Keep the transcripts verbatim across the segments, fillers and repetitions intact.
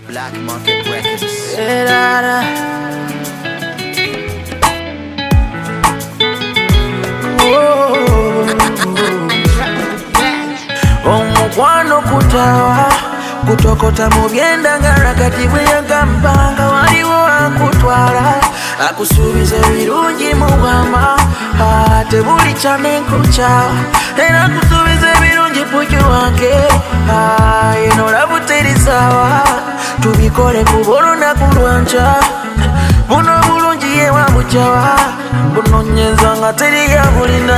Black Market Records. Omukwano kutawa kutokota mu byendagala kati bwe yagampanga waliwo akutwala akusuubiza ebirungi mu bwama tebuli kyanenkuca era akusuubiza ebirungi puki wange yeno olabuterisawa tubikole ku bulunaku lwanca buno bulungi yewa bucawa bunonyeza nga teriyabulina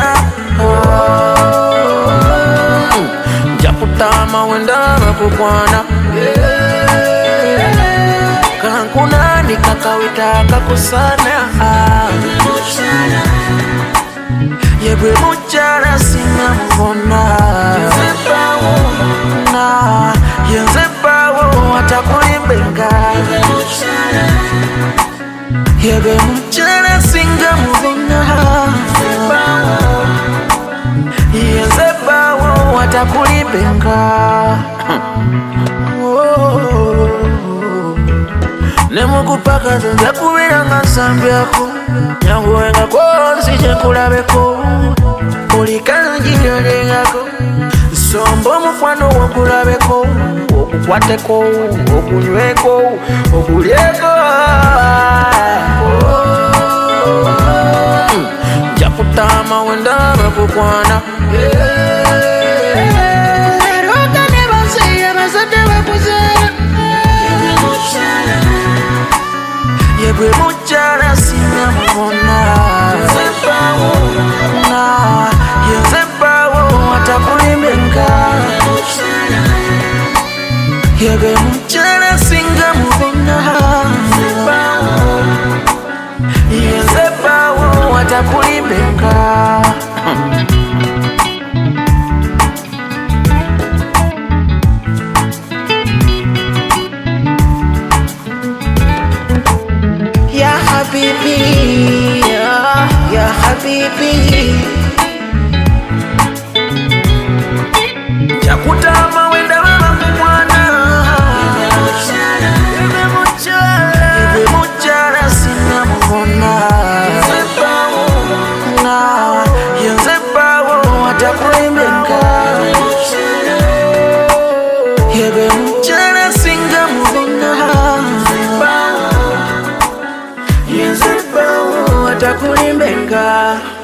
Japutama wendama kukwana Kankunani kakawita kakusana Yebwe muchara singa mvona Na yenzepawo watakulimbenga Yebwe muchara singa mvona Yenzepawo watakulimbenga Nemukupaka zenza kubira nga nsambyako Nyanguwenga konsi kyenkulabeko Kulikanjirengako Sombo mukwano wokulabeko Okukwateko, okunyweko, okulyeko Jakutama wendama kukwana Yebwe muchara singa mvona Na yenzepawo watakulimbenga Yebwe muchara singa mvona Yenzepawo watakulimbenga Habibi, ya, ya habibi Jakutama wenda mama kumwana Yebe muchala Yebe muchala singa mvona Na yenzepawo watakulimbenga Yebe muchala singa mvona Yenzepawo watakulimbenga